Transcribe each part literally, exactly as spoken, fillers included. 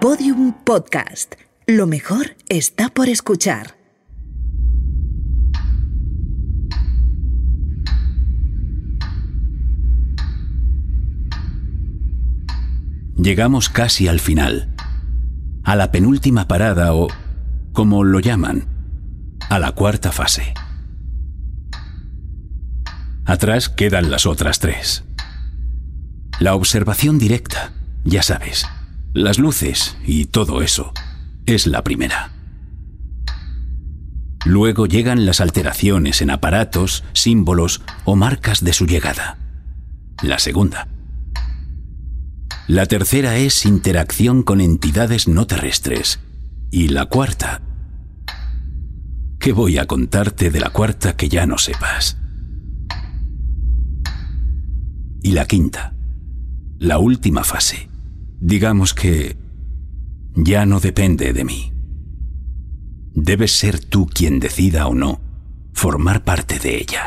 Podium Podcast. Lo mejor está por escuchar. Llegamos casi al final, a la penúltima parada o, como lo llaman, a la cuarta fase. Atrás quedan las otras tres. La observación directa, ya sabes, las luces y todo eso, es la primera. Luego llegan las alteraciones en aparatos, símbolos o marcas de su llegada. La segunda. La tercera es interacción con entidades no terrestres. Y la cuarta... ¿Qué voy a contarte de la cuarta que ya no sepas? Y la quinta, la última fase, digamos que ya no depende de mí. Debes ser tú quien decida o no formar parte de ella.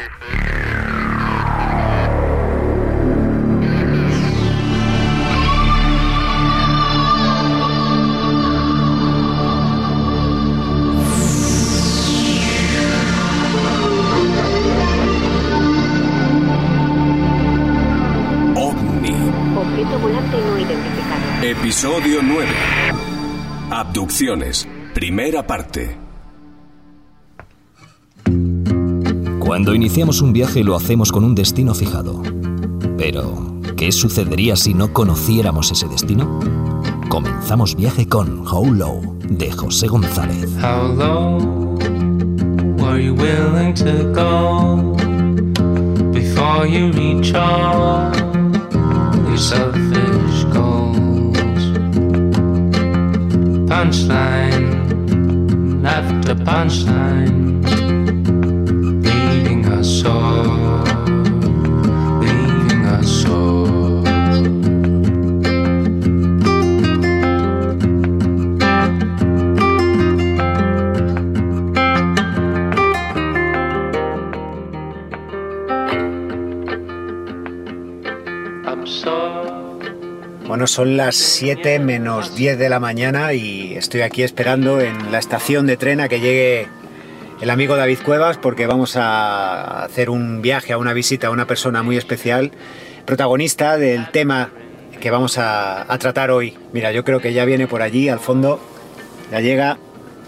Episodio nueve. Abducciones. Primera parte. Cuando iniciamos un viaje lo hacemos con un destino fijado. Pero, ¿qué sucedería si no conociéramos ese destino? Comenzamos viaje con How Low, de José González. How low were you willing to go before you reach all your selfish goals? Punchline after punchline, leaving us sore, leaving us sore. Bueno, son las siete menos diez de la mañana y estoy aquí esperando en la estación de tren a que llegue el amigo David Cuevas, porque vamos a hacer un viaje, a una visita a una persona muy especial, protagonista del tema que vamos a, a tratar hoy. Mira, yo creo que ya viene por allí, al fondo, ya llega.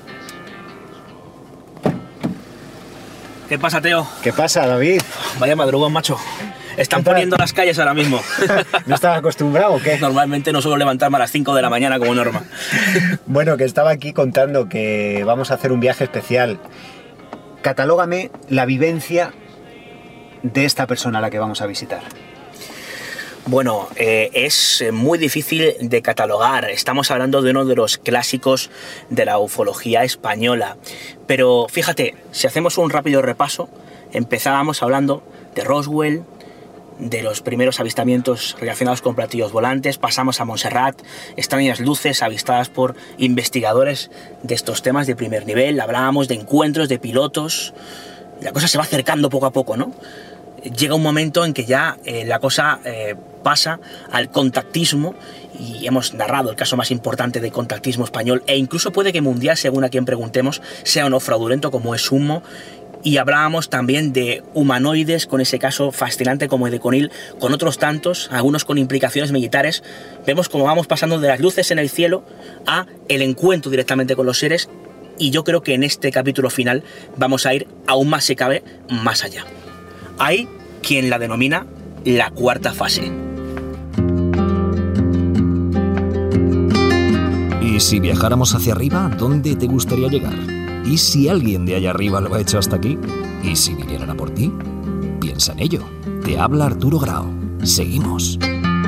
¿Qué pasa, Teo? ¿Qué pasa, David? Vaya madrugón, macho. Están poniendo las calles ahora mismo. ¿No estás acostumbrado o qué? Normalmente no suelo levantarme a las cinco de la mañana como norma. Bueno, que estaba aquí contando que vamos a hacer un viaje especial. Catalógame la vivencia de esta persona a la que vamos a visitar. Bueno, eh, es muy difícil de catalogar. Estamos hablando de uno de los clásicos de la ufología española. Pero fíjate, si hacemos un rápido repaso, empezábamos hablando de Roswell, de los primeros avistamientos relacionados con platillos volantes, pasamos a Montserrat, extrañas luces avistadas por investigadores de estos temas de primer nivel, hablábamos de encuentros de pilotos, la cosa se va acercando poco a poco, ¿no? Llega un momento en que ya eh, la cosa eh, pasa al contactismo, y hemos narrado el caso más importante de contactismo español, e incluso puede que mundial, según a quien preguntemos, sea o no fraudulento, como es Sumo. Y hablábamos también de humanoides, con ese caso fascinante como el de Conil, con otros tantos, algunos con implicaciones militares. Vemos cómo vamos pasando de las luces en el cielo a el encuentro directamente con los seres, y yo creo que en este capítulo final vamos a ir aún más, si cabe, más allá. Hay quien la denomina la cuarta fase. ¿Y si viajáramos hacia arriba, dónde te gustaría llegar? ¿Y si alguien de allá arriba lo ha hecho hasta aquí? ¿Y si vinieran a por ti? Piensa en ello. Te habla Arturo Grau. Seguimos.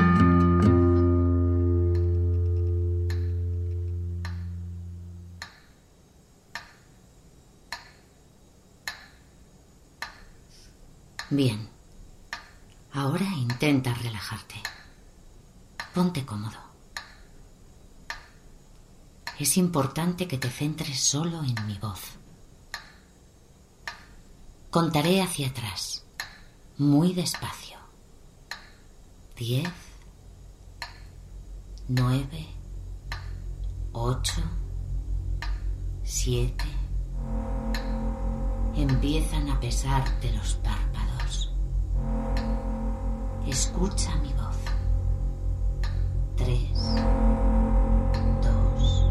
Bien. Ahora intenta relajarte. Ponte cómodo. Es importante que te centres solo en mi voz. Contaré hacia atrás, muy despacio. Diez, nueve, Ocho. Siete. Empiezan a pesarte los párpados. Escucha mi voz. Tres. Dos.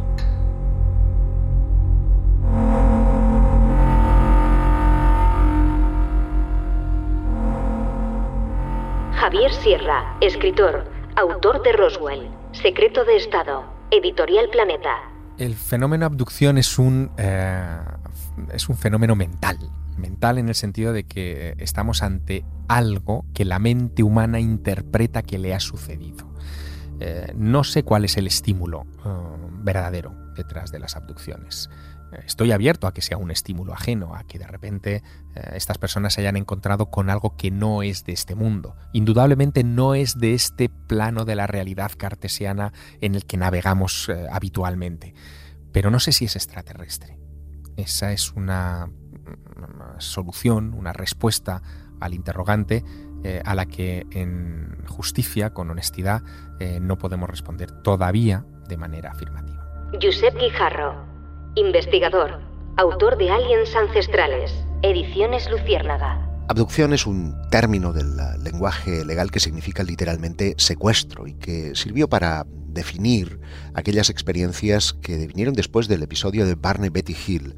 Javier Sierra, escritor, autor de Roswell, Secreto de Estado, Editorial Planeta. El fenómeno abducción es un, eh, es un fenómeno mental. Mental en el sentido de que estamos ante algo que la mente humana interpreta que le ha sucedido. Eh, no sé cuál es el estímulo eh, verdadero detrás de las abducciones. Estoy abierto a que sea un estímulo ajeno, a que de repente eh, estas personas se hayan encontrado con algo que no es de este mundo. Indudablemente no es de este plano de la realidad cartesiana en el que navegamos eh, habitualmente. Pero no sé si es extraterrestre. Esa es una, una solución, una respuesta al interrogante eh, a la que en justicia, con honestidad, eh, no podemos responder todavía de manera afirmativa. Josep Guijarro, investigador, autor de Aliens Ancestrales, Ediciones Luciérnaga. Abducción es un término del lenguaje legal que significa literalmente secuestro y que sirvió para definir aquellas experiencias que vinieron después del episodio de Barney Betty Hill,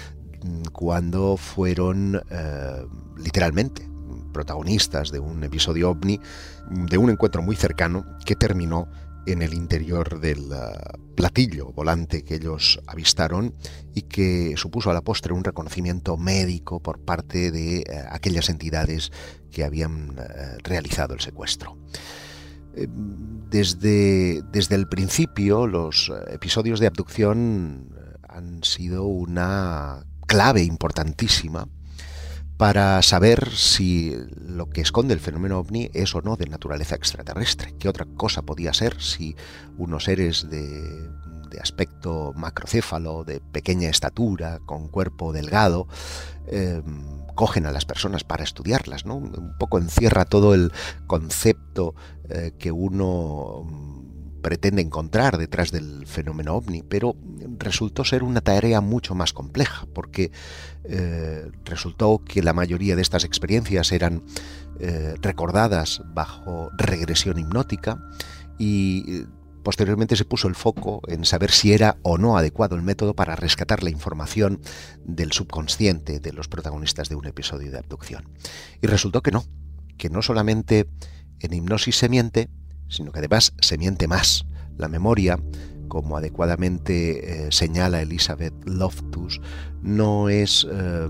cuando fueron eh, literalmente protagonistas de un episodio ovni, de un encuentro muy cercano que terminó en el interior del uh, platillo volante que ellos avistaron y que supuso a la postre un reconocimiento médico por parte de uh, aquellas entidades que habían uh, realizado el secuestro. Eh, desde, desde el principio, los episodios de abducción han sido una clave importantísima para saber si lo que esconde el fenómeno ovni es o no de naturaleza extraterrestre. ¿Qué otra cosa podía ser si unos seres de, de aspecto macrocéfalo, de pequeña estatura, con cuerpo delgado, eh, cogen a las personas para estudiarlas, ¿no? Un poco encierra todo el concepto eh, que uno pretende encontrar detrás del fenómeno ovni, pero resultó ser una tarea mucho más compleja, porque eh, resultó que la mayoría de estas experiencias eran eh, recordadas bajo regresión hipnótica y posteriormente se puso el foco en saber si era o no adecuado el método para rescatar la información del subconsciente de los protagonistas de un episodio de abducción. Y resultó que no, que no solamente en hipnosis se miente, sino que además se miente más. La memoria, como adecuadamente eh, señala Elizabeth Loftus, no es, eh,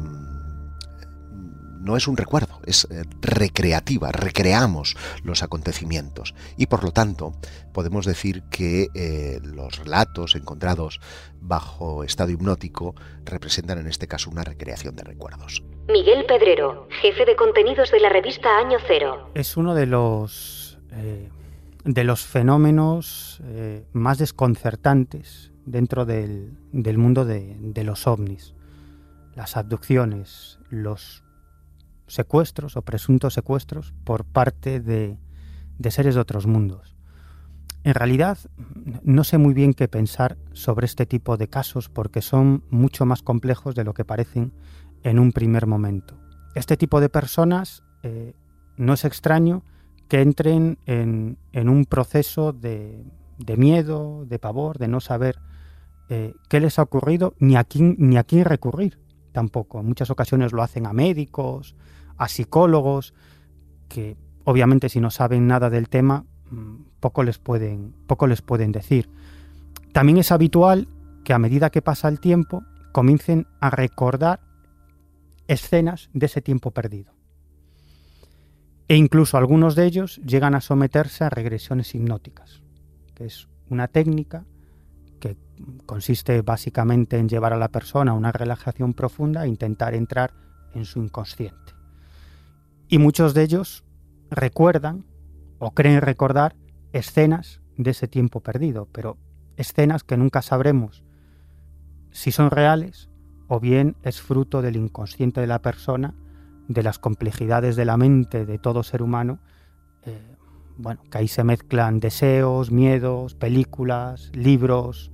no es un recuerdo, es eh, recreativa, recreamos los acontecimientos y por lo tanto podemos decir que eh, los relatos encontrados bajo estado hipnótico representan en este caso una recreación de recuerdos. Miguel Pedrero, jefe de contenidos de la revista Año Cero. Es uno de los... Eh... de los fenómenos eh, más desconcertantes dentro del, del mundo de, de los ovnis. Las abducciones, los secuestros o presuntos secuestros por parte de, de seres de otros mundos. En realidad, no sé muy bien qué pensar sobre este tipo de casos porque son mucho más complejos de lo que parecen en un primer momento. Este tipo de personas eh, no es extraño que entren en, en un proceso de, de miedo, de pavor, de no saber eh, qué les ha ocurrido ni a quién, ni a quién recurrir tampoco. En muchas ocasiones lo hacen a médicos, a psicólogos, que obviamente si no saben nada del tema, poco les pueden, poco les pueden decir. También es habitual que a medida que pasa el tiempo comiencen a recordar escenas de ese tiempo perdido. E incluso algunos de ellos llegan a someterse a regresiones hipnóticas, que es una técnica que consiste básicamente en llevar a la persona a una relajación profunda e intentar entrar en su inconsciente. Y muchos de ellos recuerdan o creen recordar escenas de ese tiempo perdido, pero escenas que nunca sabremos si son reales o bien es fruto del inconsciente de la persona, de las complejidades de la mente de todo ser humano, eh, bueno, que ahí se mezclan deseos, miedos, películas, libros,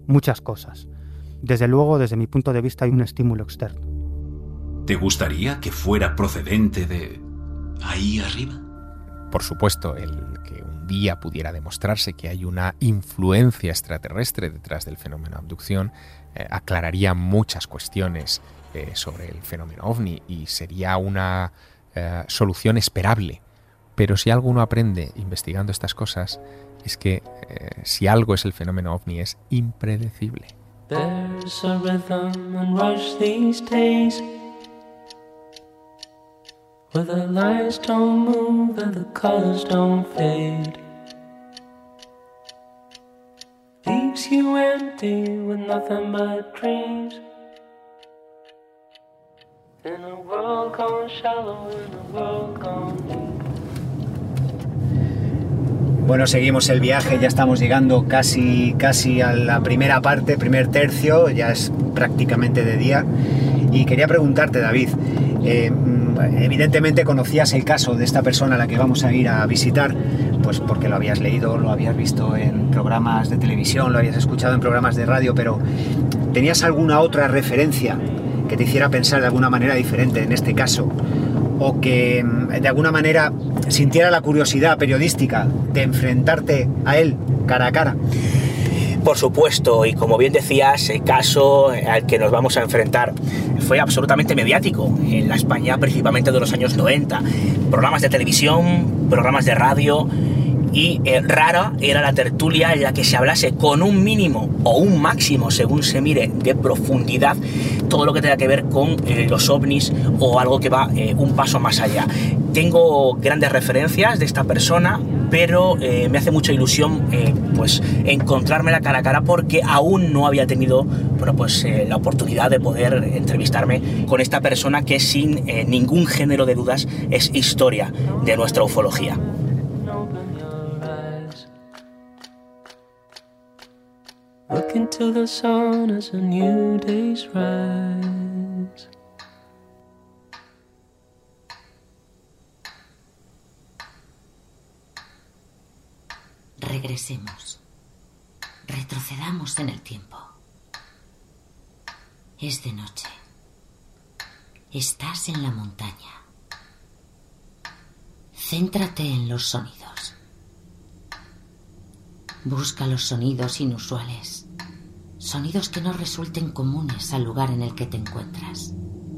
muchas cosas. Desde luego, desde mi punto de vista, hay un estímulo externo. ¿Te gustaría que fuera procedente de ahí arriba? Por supuesto, el que un día pudiera demostrarse que hay una influencia extraterrestre detrás del fenómeno abducción eh, aclararía muchas cuestiones eh, sobre el fenómeno ovni y sería una eh, solución esperable. Pero si algo uno aprende investigando estas cosas es que eh, si algo es el fenómeno ovni es impredecible. There's a rhythm and rush these days where the lights don't move and the colors don't fade. Leaves you empty with nothing but dreams. In a world gone shallow, in a world gone deep. Bueno, seguimos el viaje, ya estamos llegando casi, casi a la primera parte, primer tercio, ya es prácticamente de día. Y quería preguntarte, David, eh, evidentemente conocías el caso de esta persona a la que vamos a ir a visitar, pues porque lo habías leído, lo habías visto en programas de televisión, lo habías escuchado en programas de radio, pero ¿tenías alguna otra referencia que te hiciera pensar de alguna manera diferente en este caso? O que de alguna manera sintiera la curiosidad periodística de enfrentarte a él cara a cara. Por supuesto, y como bien decías, el caso al que nos vamos a enfrentar fue absolutamente mediático en la España principalmente de los años noventa. Programas de televisión, programas de radio, y eh, rara era la tertulia en la que se hablase con un mínimo o un máximo, según se mire, de profundidad todo lo que tenga que ver con eh, los ovnis o algo que va eh, un paso más allá. Tengo grandes referencias de esta persona, pero eh, me hace mucha ilusión eh, pues encontrármela cara a cara porque aún no había tenido bueno, pues, eh, la oportunidad de poder entrevistarme con esta persona que sin eh, ningún género de dudas es historia de nuestra ufología. Look into the sun as a new day's rise. Regresemos. Retrocedamos en el tiempo. Es de noche. Estás en la montaña. Céntrate en los sonidos. Busca los sonidos inusuales, sonidos que no resulten comunes al lugar en el que te encuentras.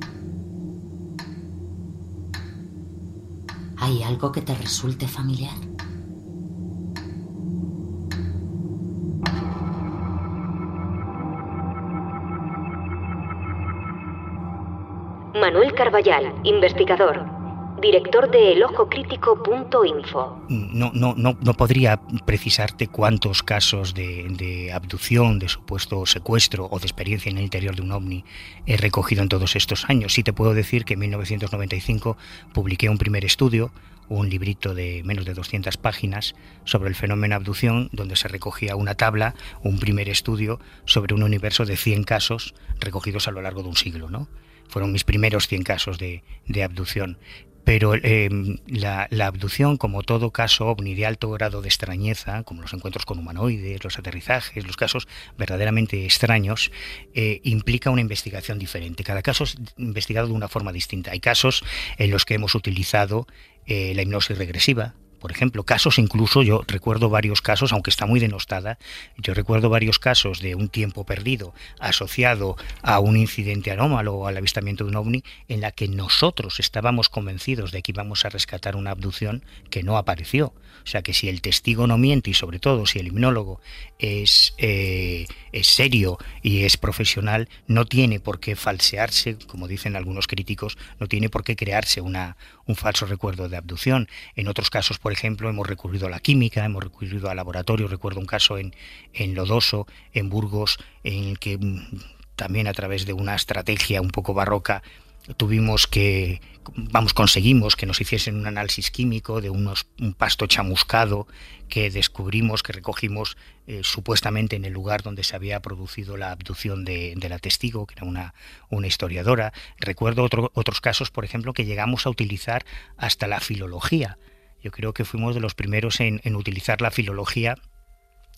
¿Hay algo que te resulte familiar? Manuel Carballal, investigador. Director de el ojo crítico punto info. No, no, no, no podría precisarte cuántos casos de, de abducción, de supuesto secuestro o de experiencia en el interior de un ovni he recogido en todos estos años. Sí te puedo decir que en mil novecientos noventa y cinco publiqué un primer estudio, un librito de menos de doscientas páginas sobre el fenómeno abducción, donde se recogía una tabla, un primer estudio sobre un universo de cien casos recogidos a lo largo de un siglo, ¿no? Fueron mis primeros cien casos de, de abducción. Pero eh, la, la abducción, como todo caso ovni de alto grado de extrañeza, como los encuentros con humanoides, los aterrizajes, los casos verdaderamente extraños, eh, implica una investigación diferente. Cada caso es investigado de una forma distinta. Hay casos en los que hemos utilizado eh, la hipnosis regresiva. Por ejemplo, casos incluso, yo recuerdo varios casos, aunque está muy denostada, yo recuerdo varios casos de un tiempo perdido asociado a un incidente anómalo o al avistamiento de un ovni, en la que nosotros estábamos convencidos de que íbamos a rescatar una abducción que no apareció. O sea que si el testigo no miente y sobre todo si el hipnólogo es, eh, es serio y es profesional, no tiene por qué falsearse, como dicen algunos críticos, no tiene por qué crearse una, un falso recuerdo de abducción. En otros casos, por ejemplo, hemos recurrido a la química, hemos recurrido al laboratorio. Recuerdo un caso en, en Lodoso, en Burgos, en el que también a través de una estrategia un poco barroca tuvimos que, vamos, conseguimos que nos hiciesen un análisis químico de unos, un pasto chamuscado que descubrimos, que recogimos eh, supuestamente en el lugar donde se había producido la abducción de, de la testigo, que era una, una historiadora. Recuerdo otro, otros casos, por ejemplo, que llegamos a utilizar hasta la filología. Yo creo que fuimos de los primeros en, en utilizar la filología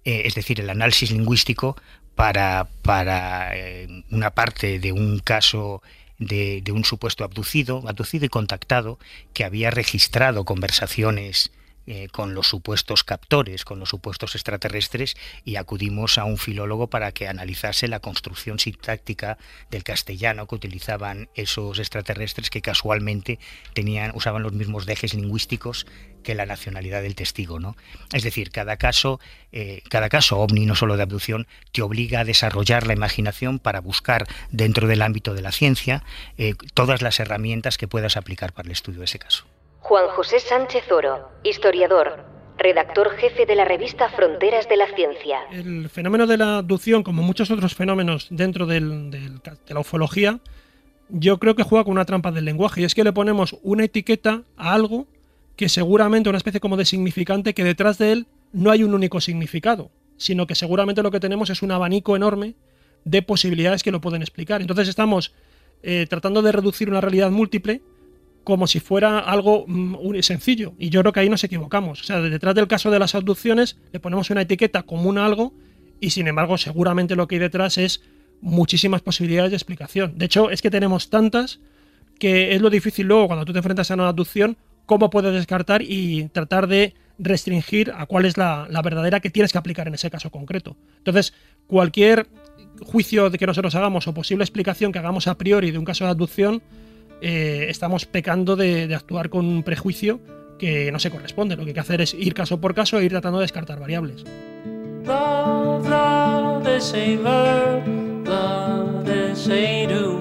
eh, es decir, el análisis lingüístico para, para eh, una parte de un caso de, de un supuesto abducido, abducido y contactado, que había registrado conversaciones Eh, con los supuestos captores, con los supuestos extraterrestres, y acudimos a un filólogo para que analizase la construcción sintáctica del castellano que utilizaban esos extraterrestres, que casualmente tenían, usaban los mismos dejes lingüísticos que la nacionalidad del testigo, ¿no? Es decir, cada caso, eh, cada caso ovni, no solo de abducción, te obliga a desarrollar la imaginación para buscar dentro del ámbito de la ciencia eh, todas las herramientas que puedas aplicar para el estudio de ese caso. Juan José Sánchez Oro, historiador, redactor jefe de la revista Fronteras de la Ciencia. El fenómeno de la abducción, como muchos otros fenómenos dentro del, del, de la ufología, yo creo que juega con una trampa del lenguaje, y es que le ponemos una etiqueta a algo que seguramente, una especie como de significante, que detrás de él no hay un único significado, sino que seguramente lo que tenemos es un abanico enorme de posibilidades que lo pueden explicar. Entonces estamos eh, tratando de reducir una realidad múltiple como si fuera algo mm, sencillo, y yo creo que ahí nos equivocamos. O sea, detrás del caso de las abducciones le ponemos una etiqueta común a algo, y sin embargo seguramente lo que hay detrás es muchísimas posibilidades de explicación. De hecho, es que tenemos tantas que es lo difícil luego, cuando tú te enfrentas a una abducción, cómo puedes descartar y tratar de restringir a cuál es la, la verdadera que tienes que aplicar en ese caso concreto. Entonces, cualquier juicio de que nosotros hagamos o posible explicación que hagamos a priori de un caso de abducción, Eh, estamos pecando de, de actuar con un prejuicio que no se corresponde. Lo que hay que hacer es ir caso por caso e ir tratando de descartar variables. Love, love is a verb, love is a do.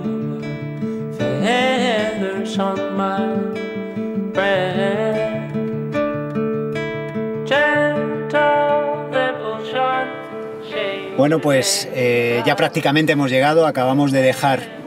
Feathers on my breath. Gentle devotion. Bueno, pues eh, ya prácticamente hemos llegado, acabamos de dejar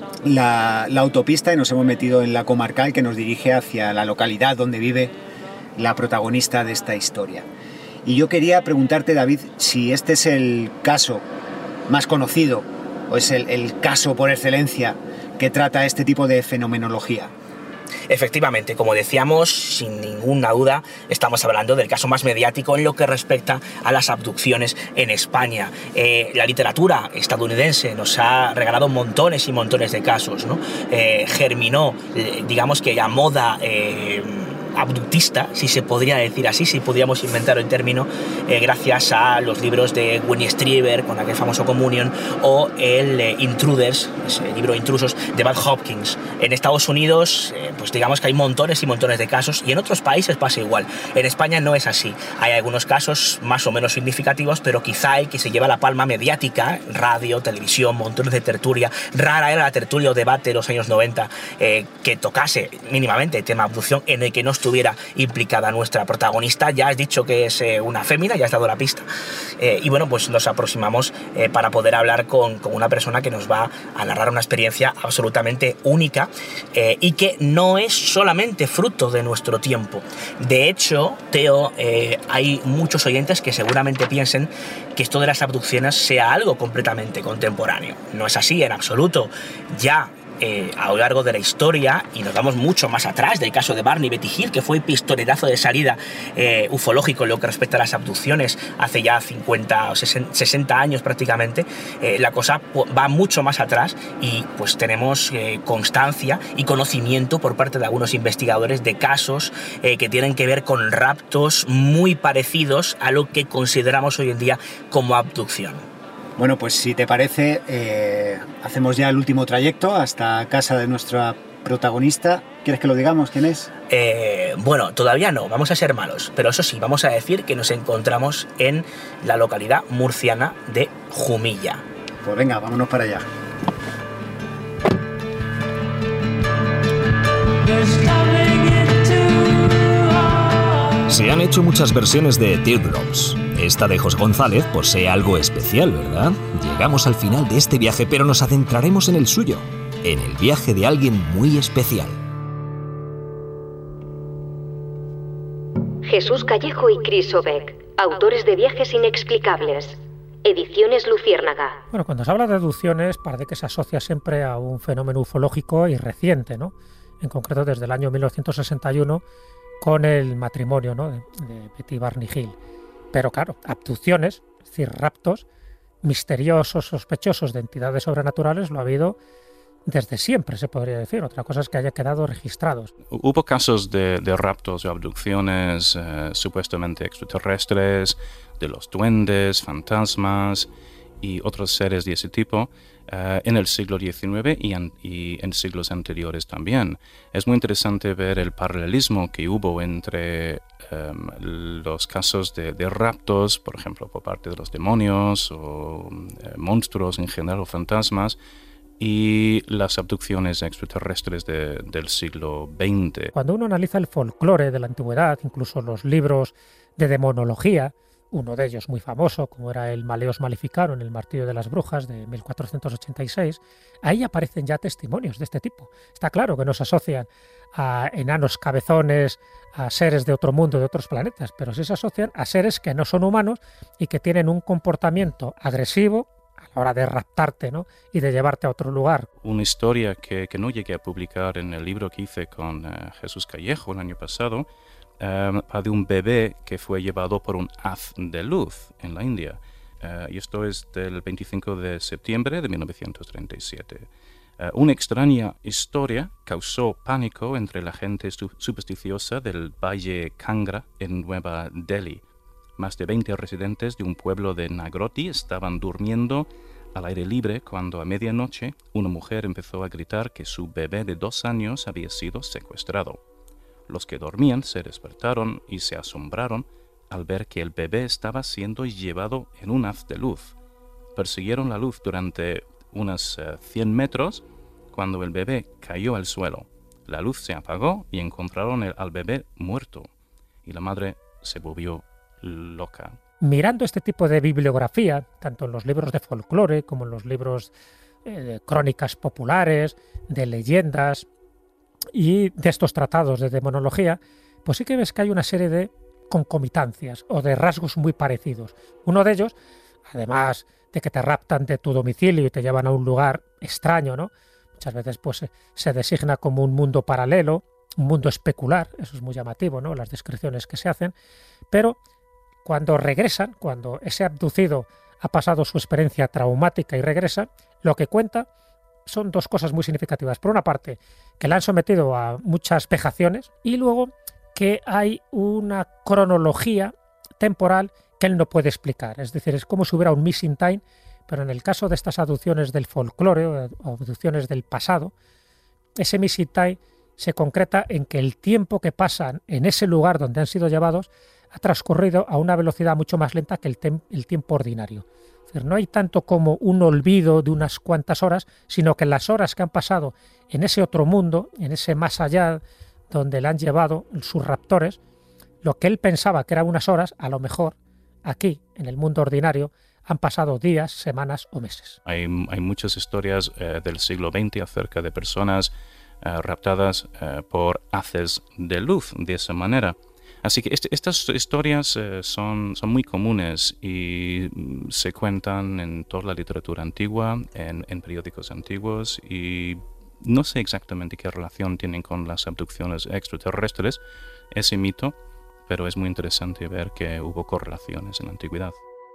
La, la autopista y nos hemos metido en la comarcal que nos dirige hacia la localidad donde vive la protagonista de esta historia. Y yo quería preguntarte, David, si este es el caso más conocido o es el, el caso por excelencia que trata este tipo de fenomenología. Efectivamente, como decíamos, sin ninguna duda, estamos hablando del caso más mediático en lo que respecta a las abducciones en España. Eh, la literatura estadounidense nos ha regalado montones y montones de casos, ¿no? Eh, germinó, eh, digamos que la moda eh, abductista, si se podría decir así, si podríamos inventar el término, eh, gracias a los libros de Winnie Strieber, con aquel famoso Communion, o el eh, Intruders, ese libro Intrusos, de Bud Hopkins. En Estados Unidos, eh, pues digamos que hay montones y montones de casos, y en otros países pasa igual. En España no es así. Hay algunos casos más o menos significativos, pero quizá el que se lleva la palma mediática, radio, televisión, montones de tertulia. Rara era la tertulia o debate de los años noventa eh, que tocase mínimamente el tema abducción en el que no estuviera implicada nuestra protagonista. Ya has dicho que es eh, una fémina, ya has dado la pista. Eh, y bueno, pues nos aproximamos eh, para poder hablar con, con una persona que nos va a narrar una experiencia absolutamente única eh, y que no es solamente fruto de nuestro tiempo. De hecho, Teo, eh, hay muchos oyentes que seguramente piensen que esto de las abducciones sea algo completamente contemporáneo. No es así en absoluto. Ya Eh, a lo largo de la historia, y nos vamos mucho más atrás del caso de Barney Betty Hill, que fue el pistoletazo de salida eh, ufológico en lo que respecta a las abducciones hace ya cincuenta o sesenta años prácticamente, eh, la cosa va mucho más atrás, y pues tenemos eh, constancia y conocimiento por parte de algunos investigadores de casos eh, que tienen que ver con raptos muy parecidos a lo que consideramos hoy en día como abducción. Bueno, pues si te parece, eh, hacemos ya el último trayecto hasta casa de nuestra protagonista. ¿Quieres que lo digamos? ¿Quién es? Eh, bueno, todavía no, vamos a ser malos, pero eso sí, vamos a decir que nos encontramos en la localidad murciana de Jumilla. Pues venga, vámonos para allá. Se han hecho muchas versiones de Teardrops. Esta de José González posee algo especial, ¿verdad? Llegamos al final de este viaje, pero nos adentraremos en el suyo, en el viaje de alguien muy especial. Jesús Callejo y Chris Obeck, autores de Viajes Inexplicables. Ediciones Luciérnaga. Bueno, cuando se habla de abducciones, parece que se asocia siempre a un fenómeno ufológico y reciente, ¿no? En concreto desde el año mil novecientos sesenta y uno, con el matrimonio, ¿no?, de, de Betty y Barney Hill. Pero claro, abducciones, es decir, raptos misteriosos, sospechosos de entidades sobrenaturales, lo ha habido desde siempre, se podría decir. Otra cosa es que haya quedado registrados. Hubo casos de, de raptos o abducciones eh, supuestamente extraterrestres, de los duendes, fantasmas y otros seres de ese tipo eh, en el siglo diecinueve y en, y en siglos anteriores también. Es muy interesante ver el paralelismo que hubo entre eh, los casos de, de raptos, por ejemplo, por parte de los demonios o eh, monstruos en general o fantasmas, y las abducciones extraterrestres de, del siglo veinte. Cuando uno analiza el folclore de la antigüedad, incluso los libros de demonología, uno de ellos muy famoso, como era el Maleus Maleficarum, el martillo de las brujas de mil cuatrocientos ochenta y seis, ahí aparecen ya testimonios de este tipo. Está claro que no se asocian a enanos cabezones, a seres de otro mundo, de otros planetas, pero sí se asocian a seres que no son humanos y que tienen un comportamiento agresivo a la hora de raptarte, ¿no?, y de llevarte a otro lugar. Una historia que, que no llegué a publicar en el libro que hice con uh, Jesús Callejo el año pasado, um, de un bebé que fue llevado por un haz de luz en la India. Uh, y esto es del veinticinco de septiembre de mil novecientos treinta y siete. Uh, una extraña historia causó pánico entre la gente su- supersticiosa del Valle Kangra en Nueva Delhi. Más de veinte residentes de un pueblo de Nagroti estaban durmiendo al aire libre cuando a medianoche una mujer empezó a gritar que su bebé de dos años había sido secuestrado. Los que dormían se despertaron y se asombraron al ver que el bebé estaba siendo llevado en un haz de luz. Persiguieron la luz durante unos uh, cien metros cuando el bebé cayó al suelo. La luz se apagó y encontraron el, al bebé muerto y la madre se volvió loca. Mirando este tipo de bibliografía, tanto en los libros de folclore como en los libros eh, de crónicas populares, de leyendas y de estos tratados de demonología, pues sí que ves que hay una serie de concomitancias o de rasgos muy parecidos. Uno de ellos, además de que te raptan de tu domicilio y te llevan a un lugar extraño, ¿no? Muchas veces pues se designa como un mundo paralelo, un mundo especular, eso es muy llamativo, ¿no?, las descripciones que se hacen, pero cuando regresan, cuando ese abducido ha pasado su experiencia traumática y regresa, lo que cuenta son dos cosas muy significativas. Por una parte, que le han sometido a muchas vejaciones y luego que hay una cronología temporal que él no puede explicar. Es decir, es como si hubiera un missing time, pero en el caso de estas abducciones del folclore o abducciones del pasado, ese missing time se concreta en que el tiempo que pasan en ese lugar donde han sido llevados ha transcurrido a una velocidad mucho más lenta que el, tem- el tiempo ordinario. Es decir, no hay tanto como un olvido de unas cuantas horas, sino que las horas que han pasado en ese otro mundo, en ese más allá donde le han llevado sus raptores, lo que él pensaba que eran unas horas, a lo mejor aquí, en el mundo ordinario, han pasado días, semanas o meses. Hay, hay muchas historias eh, del siglo veinte acerca de personas eh, raptadas eh, por haces de luz de esa manera. Así que este, estas historias eh, son, son muy comunes y mm, se cuentan en toda la literatura antigua, en, en periódicos antiguos, y no sé exactamente qué relación tienen con las abducciones extraterrestres, ese mito, pero es muy interesante ver que hubo correlaciones en la antigüedad.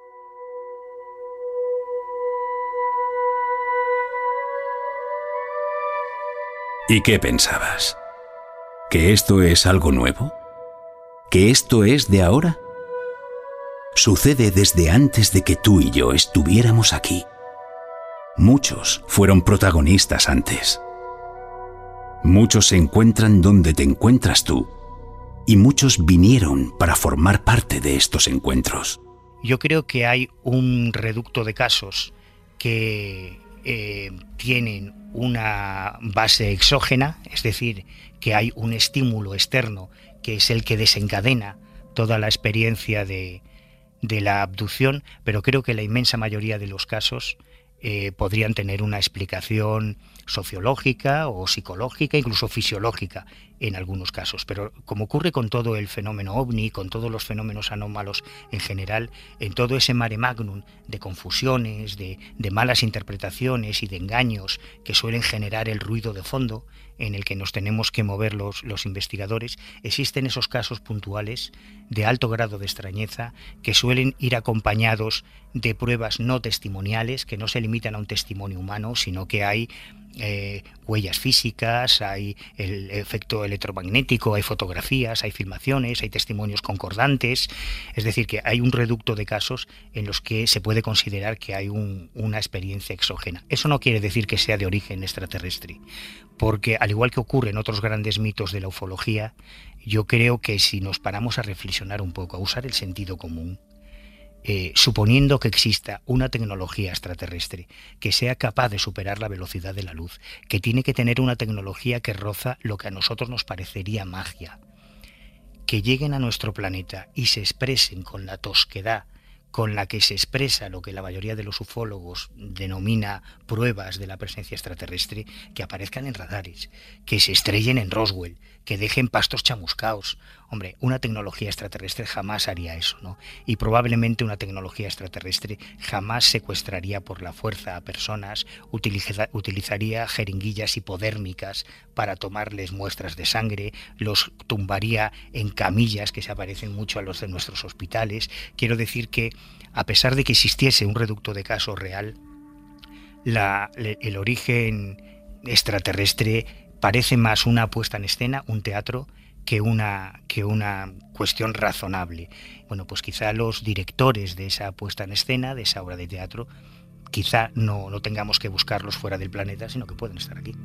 ¿Y qué pensabas? ¿Que esto es algo nuevo? ¿Que esto es de ahora? Sucede desde antes de que tú y yo estuviéramos aquí. Muchos fueron protagonistas antes. Muchos se encuentran donde te encuentras tú, y muchos vinieron para formar parte de estos encuentros. Yo creo que hay un reducto de casos que eh, tienen una base exógena, es decir, que hay un estímulo externo que es el que desencadena toda la experiencia de, de la abducción, pero creo que la inmensa mayoría de los casos eh, podrían tener una explicación sociológica o psicológica, incluso fisiológica en algunos casos. Pero como ocurre con todo el fenómeno ovni, con todos los fenómenos anómalos en general, en todo ese mare magnum de confusiones, de, de malas interpretaciones y de engaños que suelen generar el ruido de fondo en el que nos tenemos que mover los, los investigadores, existen esos casos puntuales de alto grado de extrañeza que suelen ir acompañados de pruebas no testimoniales, que no se limitan a un testimonio humano, sino que hay eh, huellas físicas, hay el efecto electromagnético, hay fotografías, hay filmaciones, hay testimonios concordantes. Es decir, que hay un reducto de casos en los que se puede considerar que hay un, una experiencia exógena. Eso no quiere decir que sea de origen extraterrestre, porque al igual que ocurre en otros grandes mitos de la ufología, yo creo que si nos paramos a reflexionar un poco, a usar el sentido común, Eh, suponiendo que exista una tecnología extraterrestre que sea capaz de superar la velocidad de la luz, que tiene que tener una tecnología que roza lo que a nosotros nos parecería magia, que lleguen a nuestro planeta y se expresen con la tosquedad con la que se expresa lo que la mayoría de los ufólogos denomina pruebas de la presencia extraterrestre, que aparezcan en radares, que se estrellen en Roswell, que dejen pastos chamuscaos. Hombre, una tecnología extraterrestre jamás haría eso, ¿no? Y probablemente una tecnología extraterrestre jamás secuestraría por la fuerza a personas, utiliza, utilizaría jeringuillas hipodérmicas para tomarles muestras de sangre, los tumbaría en camillas que se aparecen mucho a los de nuestros hospitales. Quiero decir que, a pesar de que existiese un reducto de casos real, la, el origen extraterrestre parece más una puesta en escena, un teatro, que una, que una cuestión razonable. Bueno, pues quizá los directores de esa puesta en escena, de esa obra de teatro, quizá no, no tengamos que buscarlos fuera del planeta, sino que pueden estar aquí.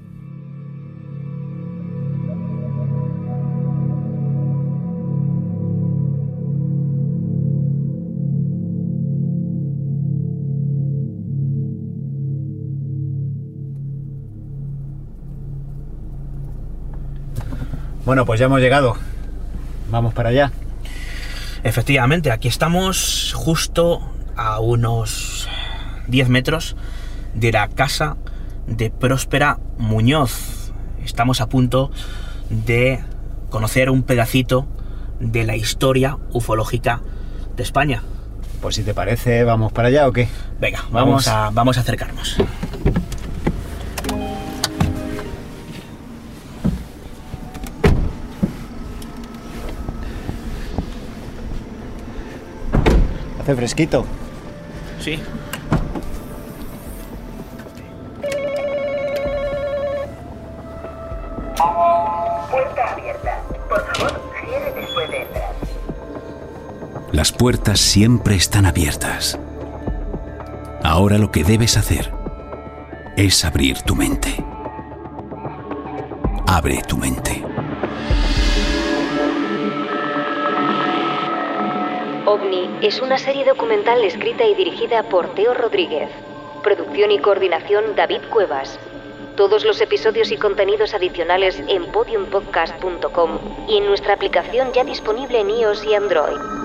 Bueno, pues ya hemos llegado. Vamos para allá. Efectivamente, aquí estamos justo a unos diez metros de la casa de Próspera Muñoz. Estamos a punto de conocer un pedacito de la historia ufológica de España. Pues si te parece, ¿vamos para allá o qué? Venga, vamos, vamos a, vamos a acercarnos. Hace fresquito. Sí. Puerta abierta. Por favor, cierre después de entrar. Las puertas siempre están abiertas. Ahora lo que debes hacer es abrir tu mente. Abre tu mente. OVNI es una serie documental escrita y dirigida por Teo Rodríguez. Producción y coordinación David Cuevas. Todos los episodios y contenidos adicionales en podium podcast punto com y en nuestra aplicación ya disponible en iOS y Android.